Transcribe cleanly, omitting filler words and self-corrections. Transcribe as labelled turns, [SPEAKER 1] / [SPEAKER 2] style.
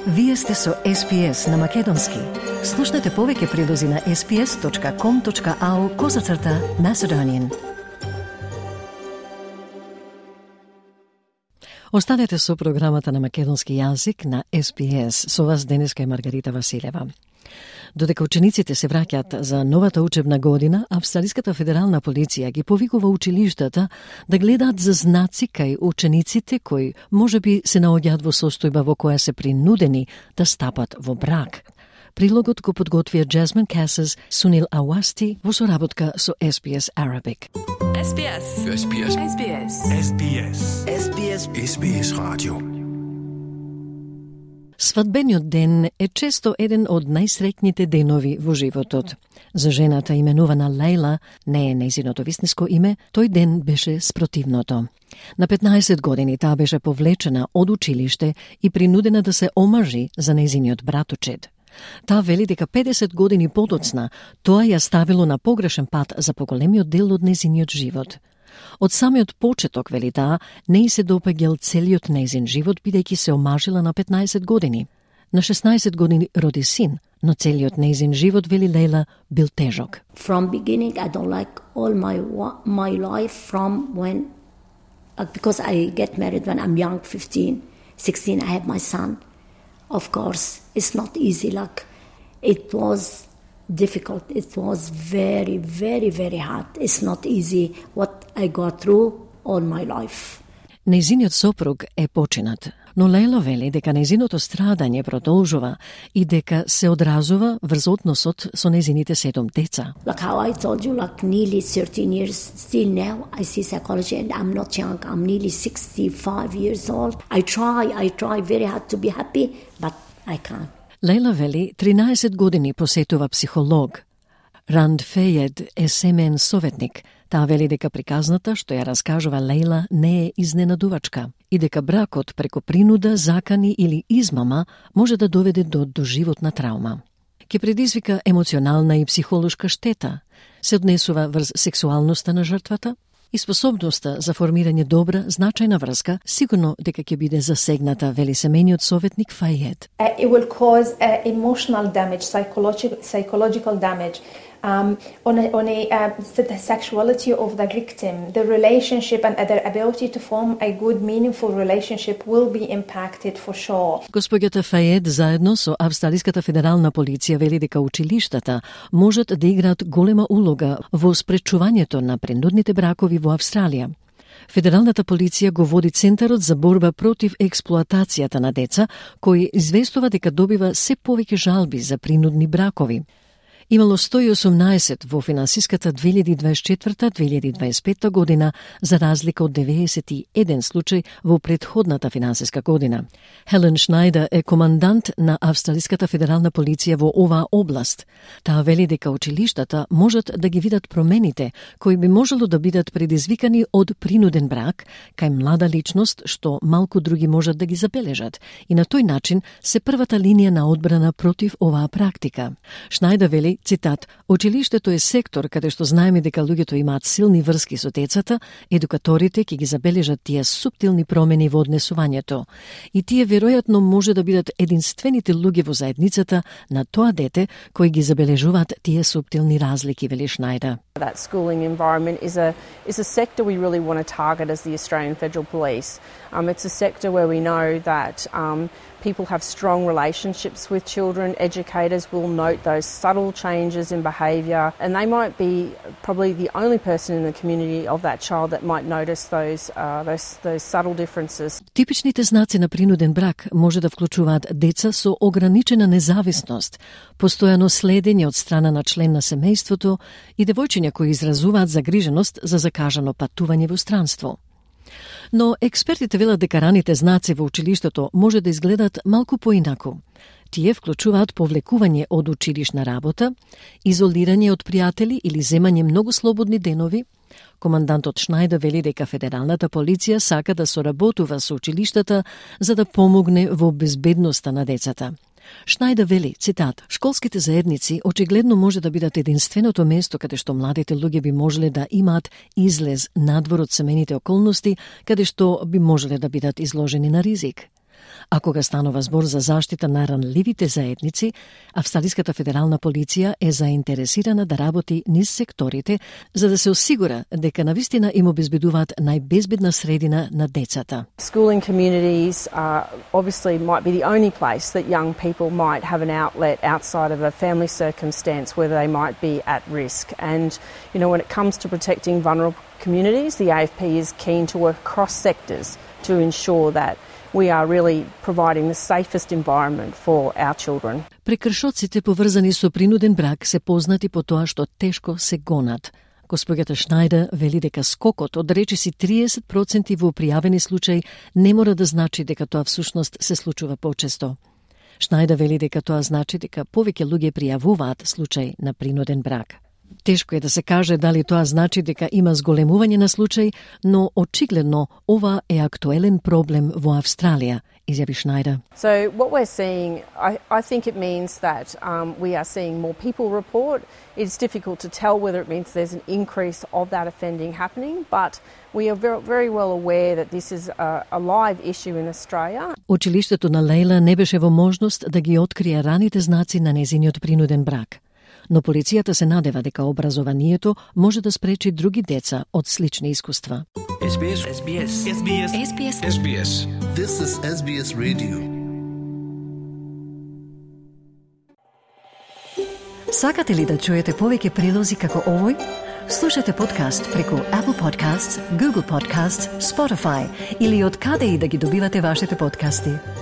[SPEAKER 1] Вие сте со SPS на Македонски. Слушнете повеќе прилози на sps.com.au/Macedonian. Останете со програмата на македонски јазик на SPS. Со вас денеска е Маргарита Василева. Додека учениците се враќаат за новата учебна година, Австралиската федерална полиција ги повикува училиштата да гледаат за знаци кај учениците кои можеби се наоѓаат во состојба во која се принудени да стапат во брак. Прилогот го подготвија Jasmine Casses, Sunil Awasti во соработка со SBS Arabic.
[SPEAKER 2] SBS.
[SPEAKER 3] SBS.
[SPEAKER 2] SBS.
[SPEAKER 3] SBS. SBS. SBS Radio.
[SPEAKER 1] Свадбениот ден е често еден од најсреќните денови во животот. За жената именувана Лейла, не е нејзиното вистинско име, тој ден беше спротивното. На 15 години таа беше повлечена од училиште и принудена да се омажи за нејзиниот браточед. Таа вели дека 50 години подоцна тоа ја ставило на погрешен пат за поголемиот дел од нејзиниот живот. Од самиот почеток, вели таа, не се допаѓал целиот нејзин живот, бидејќи се омажила на 15 години. На 16 години роди син, но целиот нејзин живот, вели Лейла, бил тежок.
[SPEAKER 4] From beginning, I don't like all my life from when, because I get married when I'm young, 15, 16, I have my son. Of course, it's not easy, like, it was difficult. It was very, very, very hard. It's not easy what I got through all my life.
[SPEAKER 1] Нејзиниот сопруг е починат, но Лейла вели дека нејзиното страдање продолжува и дека се одразува врз односот со нејзините 7 деца.
[SPEAKER 4] Like how I told you, like nearly 13 years, still now I see psychology and I'm not young. I'm nearly 65 years old. I try very hard to be happy, but I can't.
[SPEAKER 1] Лейла вели 13 години посетува психолог. Ранд Фејед е семеен советник. Таа вели дека приказната што ја раскажува Лейла не е изненадувачка и дека бракот преку принуда, закани или измама може да доведе до доживотна траума. Ке предизвика емоционална и психолошка штета, се однесува врз сексуалноста на жртвата и способноста за формирање добра, значајна врска, сигурно дека ќе биде засегната, вели семејниот советник Фајед.
[SPEAKER 5] It will cause emotional damage, psychological damage. On the sexuality of the victim, the relationship and their ability to form a good, meaningful relationship will be impacted for sure.
[SPEAKER 1] Господјата Фајед заедно со Австралиската федерална полиција вели дека училиштата можат да играат голема улога во спречувањето на принудните бракови во Австралија. Федералната полиција го води Центарот за борба против експлоатацијата на деца, кој известува дека добива се повеќе жалби за принудни бракови. Имало 118 во финансиската 2024-2025 година, за разлика од 91 случај во претходната финансиска година. Хелен Шнајдер е командант на Австралиската федерална полиција во оваа област. Таа вели дека училиштата можат да ги видат промените кои би можело да бидат предизвикани од принуден брак кај млада личност што малку други можат да ги забележат и на тој начин се првата линија на одбрана против оваа практика. Шнајдер вели, цитат, училиштето е сектор каде што знаеме дека луѓето имаат силни врски со децата, едукаторите ќе ги забележат тие суптилни промени во однесувањето. И тие веројатно може да бидат единствените луѓе во заедницата на тоа дете кои ги забележуваат тие суптилни разлики, вели Шнајдер.
[SPEAKER 6] That schooling environment is a sector we really want to target as the Australian Federal Police. It's a sector where we know that people have strong relationships with children. Educators will note those subtle changes in behaviour, and they might be probably the only person in the community of that child that might notice those subtle differences.
[SPEAKER 1] Типичните знаци на принуден брак може да вклучуваат деца со ограничена независност, постојано следење од страна на член на семејството и девојчиња кои изразуваат загриженост за закажано патување во странство. Но експертите велат дека раните знаци во училиштето може да изгледат малку поинаку. Тие вклучуваат повлекување од училишна работа, изолирање од пријатели или земање многу слободни денови. Командантот Шнајдер вели дека федералната полиција сака да соработува со училиштата за да помогне во безбедноста на децата. Шнајдер вели, цитат, школските заедници очигледно може да бидат единственото место каде што младите луѓе би можеле да имаат излез надвор од семејните околности, каде што би можеле да бидат изложени на ризик. А кога станува збор за заштита на ранливите заедници, Австралиската федерална полиција е заинтересирана да работи низ секторите за да се осигура дека навистина им обезбедуваат најбезбедна средина на децата.
[SPEAKER 6] Schooling communities obviously might be the only place that young people might have an outlet outside of a family circumstance where they might be at risk. And, you know, when it comes to protecting vulnerable communities, the AFP is keen to work across sectors to ensure that we are really providing the safest environment for our children.
[SPEAKER 1] Прекршоците поврзани со принуден брак се познати по тоа што тешко се гонат. Госпоѓата Шнајдер вели дека скокот од речиси 30% во пријавени случаи не мора да значи дека тоа всушност се случува почесто. Шнајдер вели дека тоа значи дека повеќе луѓе пријавуваат случај на принуден брак. Тешко е да се каже дали тоа значи дека има зголемување на случаи, но очигледно ова е актуелен проблем во Австралија, изјави Шнајдер.
[SPEAKER 6] So what we're seeing, I think it means that we are seeing more people report. It's difficult to tell whether it means there's an increase of that offending happening, but we are very well aware that this is a live issue in Australia.
[SPEAKER 1] Училиштето на Лейла не беше во можност да ги открие раните знаци на незиниот принуден брак. Но полицијата се надева дека образованието може да спречи други деца од слични искуства.
[SPEAKER 3] SBS.
[SPEAKER 2] This is SBS Radio.
[SPEAKER 1] Сакате ли да чуете повеќе прилози како овој? Слушате подкаст преку Apple Podcasts, Google Podcasts, Spotify или од каде и да ги добивате вашите подкасти.